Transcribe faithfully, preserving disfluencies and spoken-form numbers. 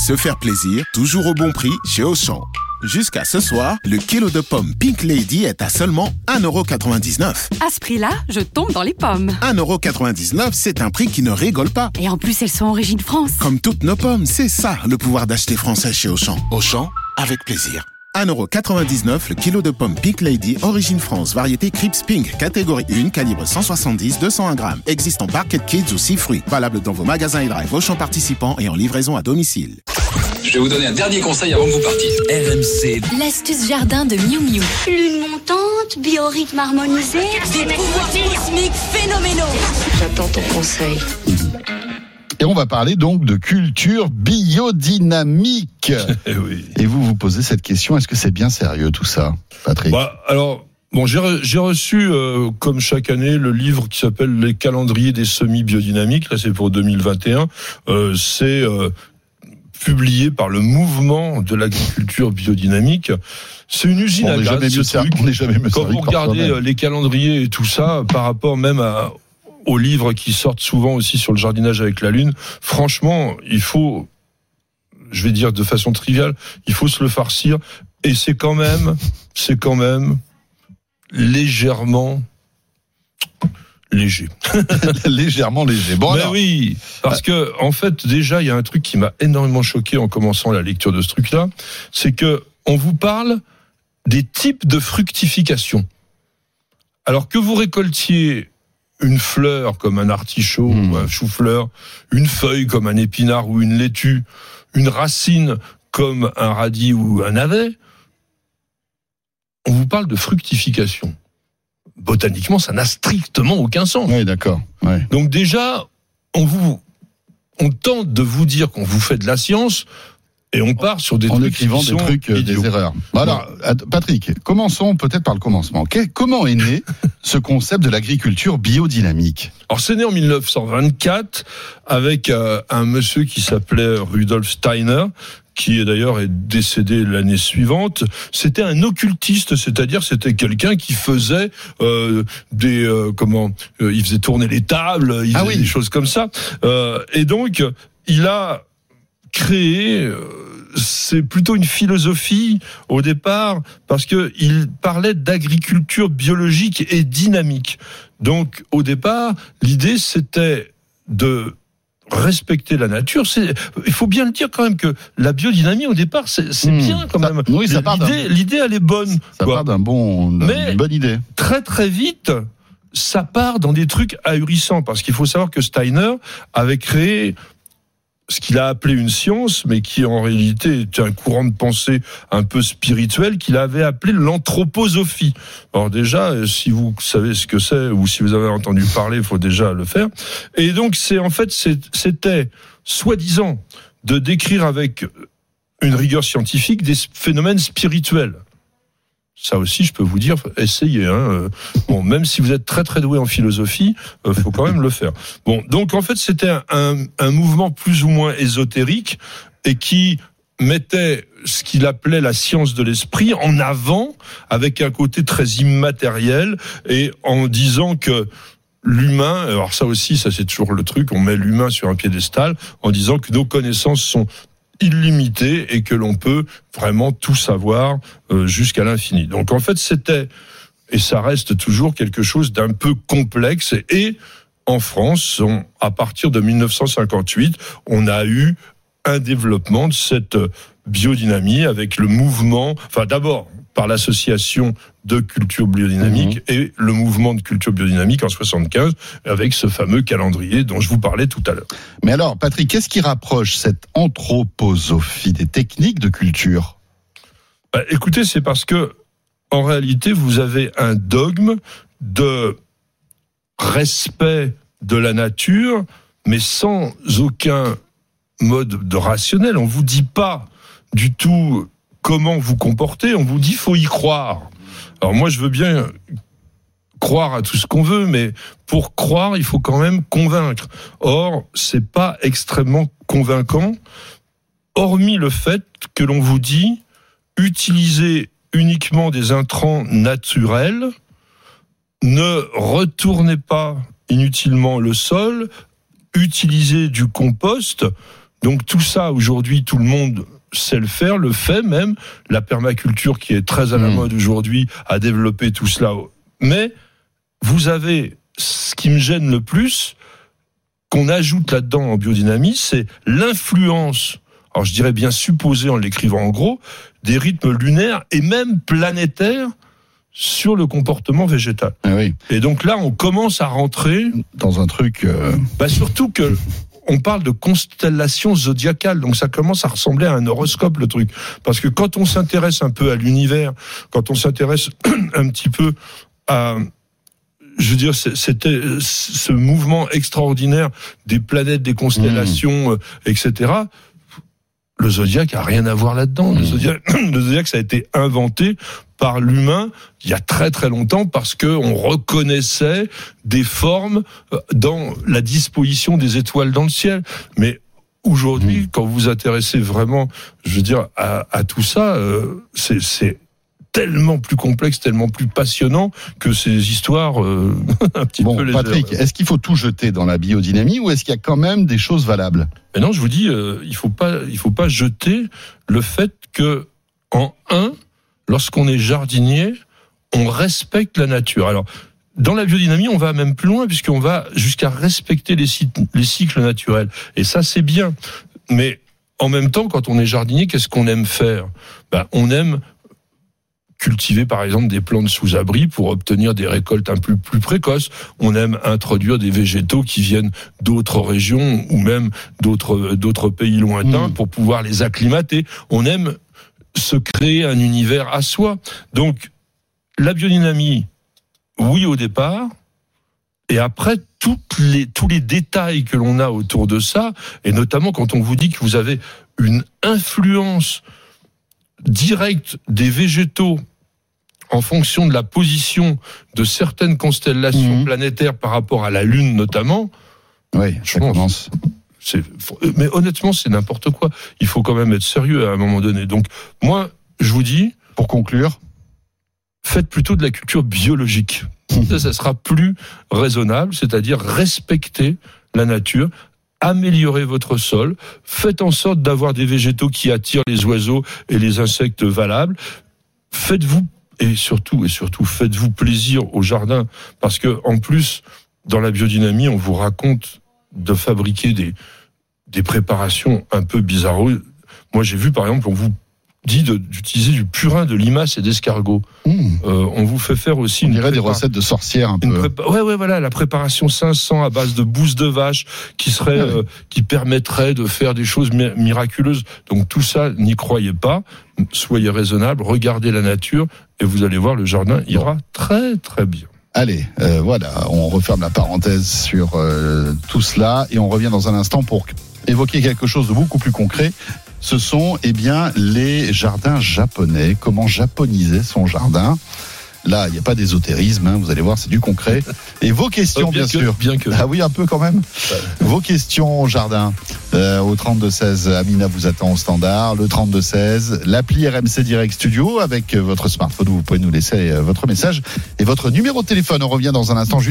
Se faire plaisir, toujours au bon prix chez Auchan. Jusqu'à ce soir, le kilo de pommes Pink Lady est à seulement un euro quatre-vingt-dix-neuf. À ce prix-là, je tombe dans les pommes. un euro quatre-vingt-dix-neuf, c'est un prix qui ne rigole pas. Et en plus, elles sont origine France. Comme toutes nos pommes, c'est ça le pouvoir d'acheter français chez Auchan. Auchan, avec plaisir. un euro quatre-vingt-dix-neuf le kilo de pommes Pink Lady, origine France, variété Crips Pink, catégorie un, calibre cent soixante-dix à deux cent un grammes. Existe en Barquette Kids ou six fruits. Valable dans vos magasins et drive Auchan participants et en livraison à domicile. Je vais vous donner un dernier conseil avant que vous partiez. R M C. L'astuce jardin de Miu Miu. Lune montante, biorhythme harmonisé. Des pouvoirs cosmiques phénoménaux. J'attends ton conseil. Et on va parler donc de culture biodynamique. Et, oui. Et vous vous posez cette question, est-ce que c'est bien sérieux tout ça, Patrick ? Bah, alors, bon, j'ai, re, j'ai reçu, euh, comme chaque année, le livre qui s'appelle Les calendriers des semis biodynamiques. Là, c'est pour deux mille vingt et un. Euh, c'est euh, publié par le mouvement de l'agriculture biodynamique. C'est une usine on à gaz. Jamais ce mieux truc. On n'est jamais mieux Quand vous regardez euh, les calendriers et tout ça, par rapport même à... aux livres qui sortent souvent aussi sur le jardinage avec la lune, franchement, il faut, je vais dire de façon triviale, il faut se le farcir, et c'est quand même, c'est quand même légèrement léger. Légèrement léger. Bon, Mais alors, oui, parce que en fait, déjà, il y a un truc qui m'a énormément choqué en commençant la lecture de ce truc-là, c'est que on vous parle des types de fructification. Alors que vous récoltiez une fleur comme un artichaut mmh. ou un chou-fleur, une feuille comme un épinard ou une laitue, une racine comme un radis ou un navet, on vous parle de fructification. Botaniquement, ça n'a strictement aucun sens. Oui, d'accord. Ouais. Donc déjà, on vous, on tente de vous dire qu'on vous fait de la science, et on part sur des en trucs écrivant qui des sont trucs, idiots. des erreurs. Alors, Patrick, commençons peut-être par le commencement. Comment est né ce concept de l'agriculture biodynamique ? Alors, c'est né en dix-neuf cent vingt-quatre avec euh, un monsieur qui s'appelait Rudolf Steiner, qui est d'ailleurs est décédé l'année suivante. C'était un occultiste, c'est-à-dire c'était quelqu'un qui faisait euh, des euh, comment euh, il faisait tourner les tables, il ah faisait oui. des choses comme ça. Euh, et donc il a créé, euh, c'est plutôt une philosophie au départ, parce que il parlait d'agriculture biologique et dynamique. Donc au départ, l'idée c'était de respecter la nature. C'est, il faut bien le dire quand même que la biodynamie au départ c'est, c'est mmh, bien quand ça, même. Oui, ça part l'idée, l'idée elle est bonne. Ça quoi. part d'un bon, d'un, Mais d'une bonne idée. Très très vite, ça part dans des trucs ahurissants, parce qu'il faut savoir que Steiner avait créé ce qu'il a appelé une science, mais qui en réalité est un courant de pensée un peu spirituel, qu'il avait appelé l'anthroposophie. Alors déjà, si vous savez ce que c'est, ou si vous avez entendu parler, il faut déjà le faire. Et donc, c'est en fait, c'est, c'était soi-disant de décrire avec une rigueur scientifique des phénomènes spirituels. Ça aussi, je peux vous dire, essayez. Hein. Bon, même si vous êtes très très doué en philosophie, il euh, faut quand même le faire. Bon, donc en fait, c'était un, un, un mouvement plus ou moins ésotérique et qui mettait ce qu'il appelait la science de l'esprit en avant, avec un côté très immatériel, et en disant que l'humain, alors ça aussi, ça c'est toujours le truc, on met l'humain sur un piédestal, en disant que nos connaissances sont illimité et que l'on peut vraiment tout savoir euh, jusqu'à l'infini. Donc en fait c'était, et ça reste toujours quelque chose d'un peu complexe, et en France, on, à partir de dix-neuf cent cinquante-huit, on a eu un développement de cette biodynamie avec le mouvement, enfin d'abord par l'association de culture biodynamique mmh. et le mouvement de culture biodynamique en soixante-quinze avec ce fameux calendrier dont je vous parlais tout à l'heure. Mais alors, Patrick, qu'est-ce qui rapproche cette anthroposophie des techniques de culture ? Bah, écoutez, c'est parce que en réalité, vous avez un dogme de respect de la nature, mais sans aucun mode de rationnel. On vous dit pas du tout comment vous comporter, on vous dit faut y croire. Alors moi je veux bien croire à tout ce qu'on veut, mais pour croire il faut quand même convaincre. Or c'est pas extrêmement convaincant, hormis le fait que l'on vous dit utilisez uniquement des intrants naturels, ne retournez pas inutilement le sol, utilisez du compost. Donc tout ça, aujourd'hui, tout le monde sait le faire, le fait même. La permaculture, qui est très à la mmh. mode aujourd'hui, a développé tout cela. Mais vous avez ce qui me gêne le plus, qu'on ajoute là-dedans en biodynamie, c'est l'influence, alors je dirais bien supposée en l'écrivant en gros, des rythmes lunaires et même planétaires sur le comportement végétal. Ah oui. Et donc là, on commence à rentrer dans un truc... Euh... Bah surtout que on parle de constellation zodiacale, donc ça commence à ressembler à un horoscope, le truc. Parce que quand on s'intéresse un peu à l'univers, quand on s'intéresse un petit peu à... Je veux dire, c'était ce mouvement extraordinaire des planètes, des constellations, mmh. et cetera. Le zodiaque a rien à voir là-dedans. Mmh. Le zodiaque, le zodiaque, ça a été inventé par l'humain il y a très très longtemps parce que on reconnaissait des formes dans la disposition des étoiles dans le ciel. Mais aujourd'hui, mmh. quand vous vous intéressez vraiment, je veux dire, à, à tout ça, euh, c'est, c'est tellement plus complexe, tellement plus passionnant que ces histoires euh, un petit bon, peu légères. Patrick, est-ce qu'il faut tout jeter dans la biodynamie ou est-ce qu'il y a quand même des choses valables ? Mais non, je vous dis, euh, il faut pas, il faut pas jeter le fait que en un, lorsqu'on est jardinier, on respecte la nature. Alors, dans la biodynamie, on va même plus loin puisqu'on va jusqu'à respecter les cycles, les cycles naturels. Et ça, c'est bien. Mais en même temps, quand on est jardinier, qu'est-ce qu'on aime faire ? Ben, on aime cultiver par exemple des plantes sous abri pour obtenir des récoltes un peu plus précoces. On aime introduire des végétaux qui viennent d'autres régions ou même d'autres d'autres pays lointains mmh. pour pouvoir les acclimater. On aime se créer un univers à soi. Donc la biodynamie, oui au départ, et après toutes les tous les détails que l'on a autour de ça, et notamment quand on vous dit que vous avez une influence direct des végétaux en fonction de la position de certaines constellations mmh. planétaires par rapport à la Lune notamment. Oui, je pense. C'est, mais honnêtement, c'est n'importe quoi. Il faut quand même être sérieux à un moment donné. Donc, moi, je vous dis... Pour conclure, faites plutôt de la culture biologique. Mmh. Ça, ça sera plus raisonnable, c'est-à-dire respecter la nature, améliorez votre sol, faites en sorte d'avoir des végétaux qui attirent les oiseaux et les insectes valables. Faites-vous, et surtout, et surtout, faites-vous plaisir au jardin, parce que, en plus, dans la biodynamie, on vous raconte de fabriquer des, des préparations un peu bizarres. Moi, j'ai vu, par exemple, on vous dit de, d'utiliser du purin de limaces et d'escargots. Mmh. Euh, on vous fait faire aussi... On une dirait prépar... des recettes de sorcières un peu. Prépa... Ouais, ouais, voilà, la préparation cinq cents à base de bouse de vache qui serait, ah, oui. euh, qui permettrait de faire des choses mi- miraculeuses. Donc tout ça, n'y croyez pas. Soyez raisonnable, regardez la nature et vous allez voir, le jardin ira bon. très, très bien. Allez, euh, voilà, on referme la parenthèse sur euh, tout cela et on revient dans un instant pour évoquer quelque chose de beaucoup plus concret. Ce sont, eh bien, les jardins japonais. Comment japoniser son jardin ? Là, il n'y a pas d'ésotérisme, hein, vous allez voir, c'est du concret. Et vos questions, bien, bien que, sûr. Bien que. Ah oui, un peu quand même. Ouais. Vos questions au jardin. Euh, au trente-deux seize, Amina vous attend au standard. Le trente-deux seize, l'appli R M C Direct Studio avec votre smartphone. Vous pouvez nous laisser votre message et votre numéro de téléphone. On revient dans un instant.